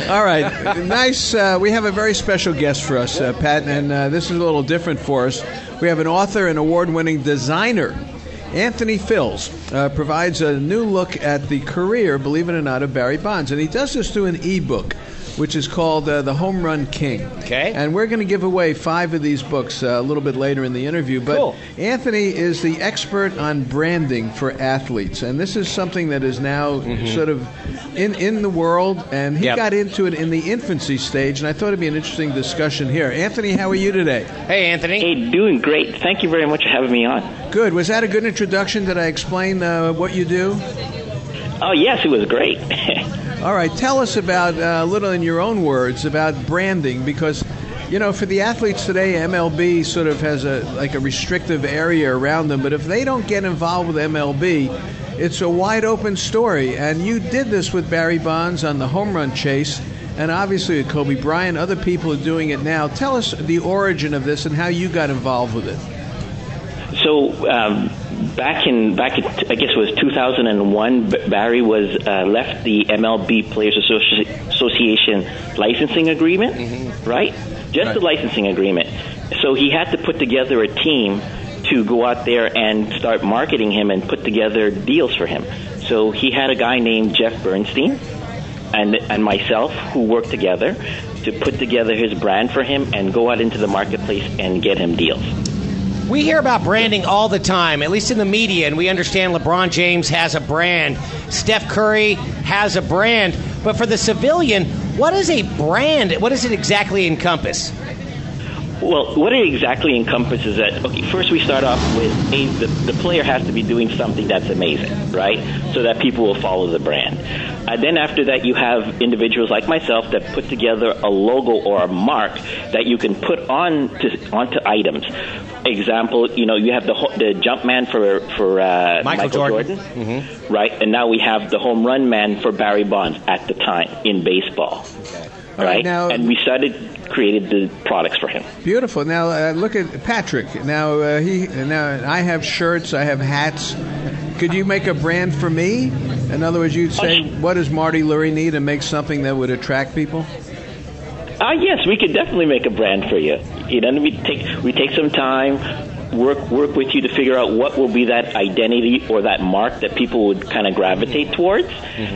All right. Nice. We have a very special guest for us, Pat, and this is a little different for us. We have an author and award-winning designer. Anthony Fills provides a new look at the career, believe it or not, of Barry Bonds. And he does this through an e-book, which is called The Home Run King. Okay. And we're going to give away 5 of these books a little bit later in the interview. But cool. Anthony is the expert on branding for athletes. And this is something that is now sort of in the world. And he got into it in the infancy stage. And I thought it'd be an interesting discussion here. Anthony, how are you today? Hey, Anthony. Hey, doing great. Thank you very much for having me on. Good. Was that a good introduction? Did I explain what you do? Oh, yes, it was great. All right. Tell us about, a little in your own words, about branding, because, you know, for the athletes today, MLB sort of has a restrictive area around them. But if they don't get involved with MLB, it's a wide open story. And you did this with Barry Bonds on the home run chase, and obviously with Kobe Bryant. Other people are doing it now. Tell us the origin of this and how you got involved with it. So back in I guess it was 2001, Barry was left the MLB Players Association licensing agreement, right? Just the licensing agreement. So he had to put together a team to go out there and start marketing him and put together deals for him. So he had a guy named Jeff Bernstein and myself who worked together to put together his brand for him and go out into the marketplace and get him deals. We hear about branding all the time, at least in the media, and we understand LeBron James has a brand, Steph Curry has a brand, but for the civilian, what is a brand? What does it exactly encompass? Well, what it exactly encompasses is that, okay, first we start off with the player has to be doing something that's amazing, right? So that people will follow the brand. Then after that, you have individuals like myself that put together a logo or a mark that you can put onto items. Example, you know, you have the jump man for Michael Jordan. Right? And now we have the home run man for Barry Bonds at the time in baseball. Okay. Right? Now, and we created the products for him. Beautiful. Now look at Patrick. Now I have shirts, I have hats. Could you make a brand for me? In other words, you'd say, what does Marty Lurie need to make something that would attract people? Yes, we could definitely make a brand for you. You know, we take some time, work with you to figure out what will be that identity or that mark that people would kind of gravitate towards.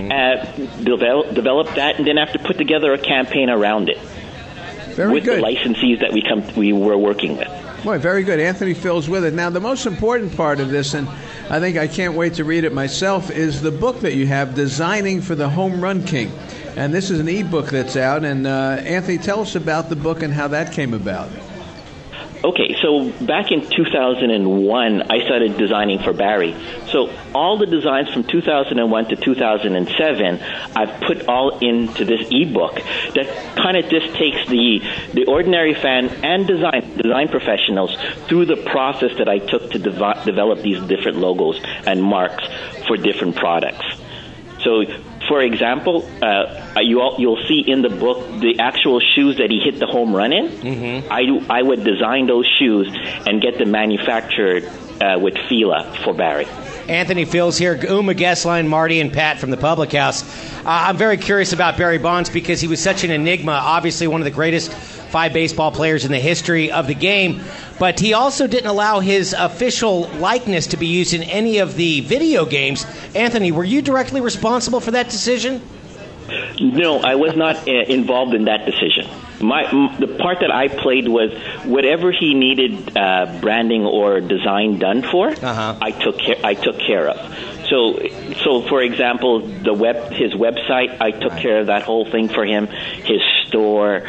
Develop that, and then have to put together a campaign around it. Very with good. The licensees that we were working with. Boy, very good. Anthony Fills with it. Now, the most important part of this, and I think I can't wait to read it myself, is the book that you have, Designing for the Home Run King. And this is an e-book that's out. And Anthony, tell us about the book and how that came about. Okay, so back in 2001, I started designing for Barry. So all the designs from 2001 to 2007, I've put all into this ebook that kind of just takes the ordinary fan and design professionals through the process that I took to develop these different logos and marks for different products. So, for example, you'll see in the book the actual shoes that he hit the home run in. I would design those shoes and get them manufactured with Fila for Barry. Anthony Fills here, Uma Gesslein, Marty, and Pat from the Public House. I'm very curious about Barry Bonds because he was such an enigma, obviously one of the greatest 5 baseball players in the history of the game, but he also didn't allow his official likeness to be used in any of the video games. Anthony, were you directly responsible for that decision? No, I was not involved in that decision. The part that I played was whatever he needed branding or design done for, I took care of. So for example, his website, I took care of that whole thing for him. His store,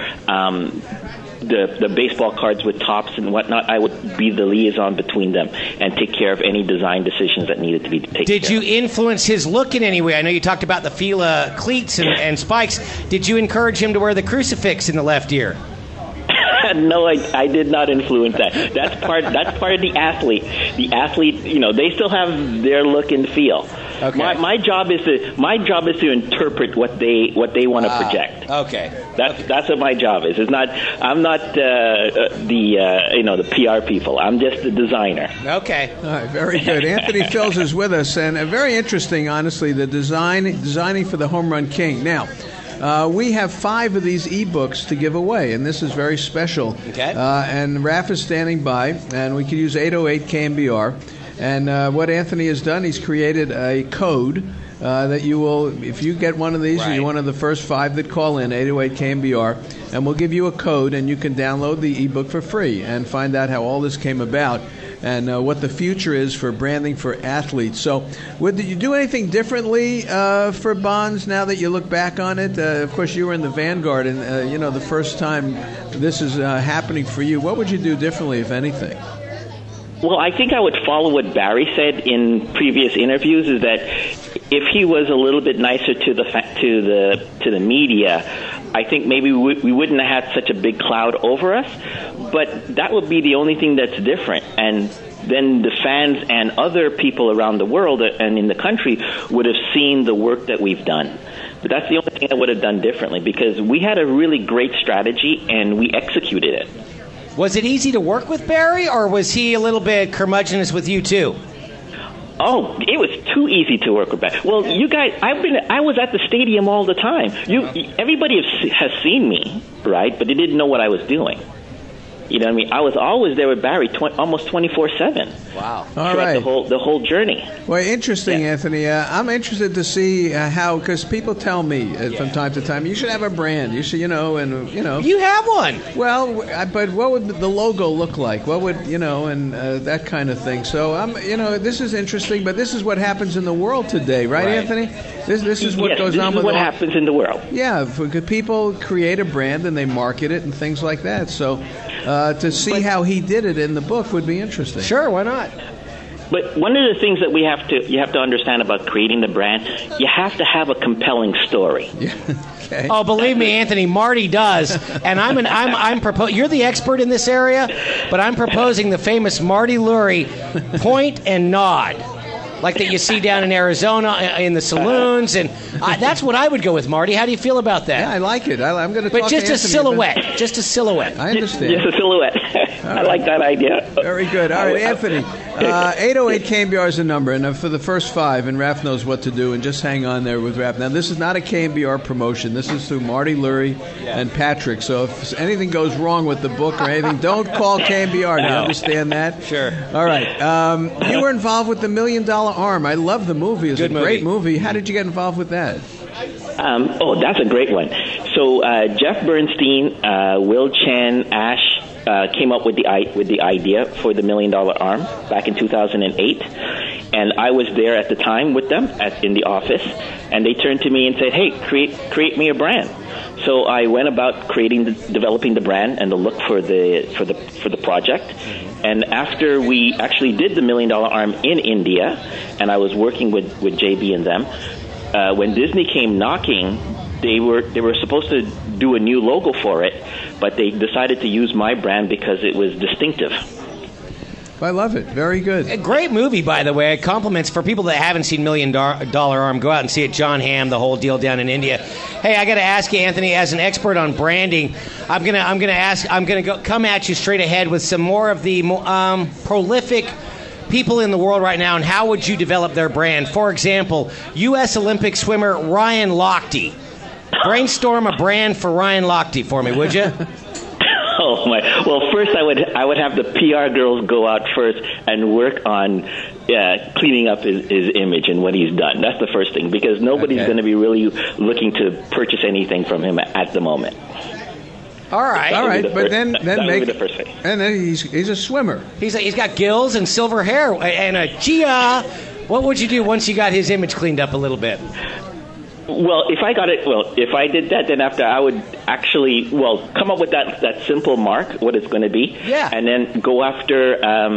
the baseball cards with tops and whatnot, I would be the liaison between them and take care of any design decisions that needed to be taken care of. Did you influence his look in any way? I know you talked about the Fila cleats and spikes. Did you encourage him to wear the crucifix in the left ear? No, I did not influence that. That's part of the athlete. The athlete, you know, they still have their look and feel. Okay. My job is to interpret what they want to project. Okay. That's what my job is. I'm not the PR people. I'm just the designer. Okay. All right, very good. Anthony Fills is with us, and very interesting, honestly, the designing for the Home Run King. Now, we have 5 of these ebooks to give away, and this is very special. Okay. And Raf is standing by, and we can use 808 KMBR. And what Anthony has done, he's created a code that you will, if you get one of these, Right. you're one of the first 5 that call in, 808 KMBR, and we'll give you a code, and you can download the ebook for free and find out how all this came about and what the future is for branding for athletes. So, did you do anything differently for Bonds now that you look back on it? Of course, you were in the vanguard, and the first time this is happening for you. What would you do differently, if anything? Well, I think I would follow what Barry said in previous interviews, is that if he was a little bit nicer to the media, I think maybe we wouldn't have had such a big cloud over us. But that would be the only thing that's different. And then the fans and other people around the world and in the country would have seen the work that we've done. But that's the only thing I would have done differently, because we had a really great strategy and we executed it. Was it easy to work with Barry, or was he a little bit curmudgeonous with you too? Oh, it was too easy to work with Barry. Well, you guys, I was at the stadium all the time. Everybody has seen me, right? But they didn't know what I was doing. You know what I mean? I was always there with Barry almost 24/7. Wow. All right. The whole journey. Well, interesting, Yeah. Anthony. I'm interested to see how, because people tell me from time to time, you should have a brand. You should, You have one. Well, but what would the logo look like? What would, and that kind of thing. So, this is interesting, but this is what happens in the world today, right, Anthony? This is what goes on with what happens in the world. Yeah, people create a brand and they market it and things like that. So, to see how he did it in the book would be interesting. Sure, why not? But one of the things that you have to understand about creating the brand, you have to have a compelling story. Yeah. Okay. Oh, believe me, Anthony, Marty does. And you're the expert in this area, but I'm proposing the famous Marty Lurie point and nod, like that you see down in Arizona in the saloons, and that's what I would go with, Marty. How do you feel about that? Yeah, I like it. I'm going to. But just a silhouette, just a silhouette. I understand. Just a silhouette. I like that idea. Very good. All right, Anthony. 808 KMBR is the number, and for the first 5, and Raf knows what to do, and just hang on there with Raf. Now, this is not a KMBR promotion. This is through Marty Lurie and Patrick. So if anything goes wrong with the book or anything, don't call KMBR. Do you understand that? Sure. All right. You were involved with the $1 Million Arm. I love the movie. It's a great movie. How did you get involved with that? That's a great one. So Jeff Bernstein, Will Chen, Ash came up with the idea for the $1 Million Arm back in 2008, and I was there at the time with them in the office, and they turned to me and said, "Hey, create me a brand." So I went about developing the brand and the look for the project. And after we actually did the $1 Million Arm in India, and I was working with JB and them, when Disney came knocking, they were supposed to do a new logo for it, but they decided to use my brand because it was distinctive. I love it. Very good. A great movie, by the way. Compliments for people that haven't seen $1 Million Arm. Go out and see it. John Hamm, the whole deal down in India. Hey, I got to ask you, Anthony, as an expert on branding, I'm gonna come at you straight ahead with some more of the prolific people in the world right now, and how would you develop their brand? For example, U.S. Olympic swimmer Ryan Lochte. Brainstorm a brand for Ryan Lochte for me, would you? Oh my! Well, first I would have the PR girls go out first and work on cleaning up his image and what he's done. That's the first thing, because nobody's going to be really looking to purchase anything from him at the moment. All right, but then make the first thing. And then he's a swimmer. He's got gills and silver hair and a Gia. What would you do once you got his image cleaned up a little bit? Well, if I did that, then after I would actually, come up with that simple mark, what it's going to be, and then go after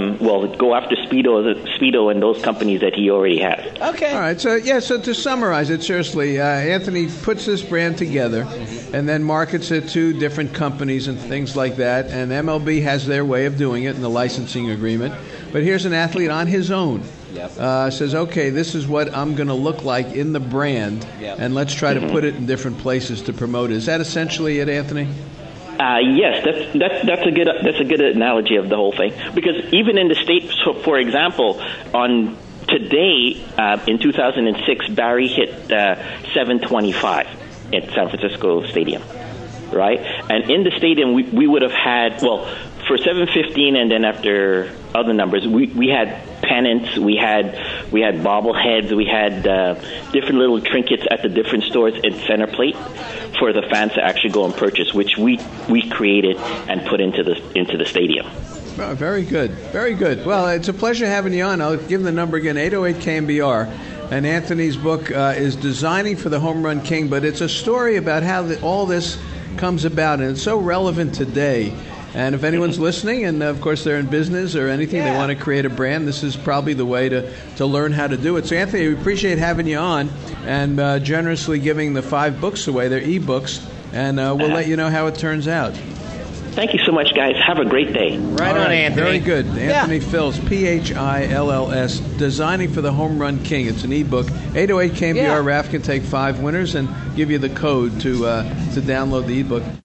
Speedo and those companies that he already has. Okay. All right. So to summarize it, seriously, Anthony puts this brand together, and then markets it to different companies and things like that. And MLB has their way of doing it in the licensing agreement. But here's an athlete on his own. Says, okay, this is what I'm going to look like in the brand, and let's try to put it in different places to promote it. Is that essentially it, Anthony? Yes, that's a good analogy of the whole thing. Because even in the States, for example, on today in 2006, Barry hit 725. at San Francisco Stadium, right? And in the stadium, we would have had, well, for 715 and then after other numbers, we had pennants, we had bobbleheads, we had different little trinkets at the different stores in center plate for the fans to actually go and purchase, which we created and put into the stadium. Oh, very good. Very good. Well, it's a pleasure having you on. I'll give the number again, 808-KMBR. And Anthony's book is Designing for the Home Run King, but it's a story about how all this comes about, and it's so relevant today. And if anyone's listening, and of course they're in business or anything, they want to create a brand, this is probably the way to learn how to do it. So, Anthony, we appreciate having you on and generously giving the 5 books away. They're e-books, and we'll let you know how it turns out. Thank you so much, guys. Have a great day. Right on, Anthony. Very good. Anthony Phills, Phills, Designing for the Home Run King. It's an e-book. 808-KMBR. Raf can take 5 winners and give you the code to download the e-book.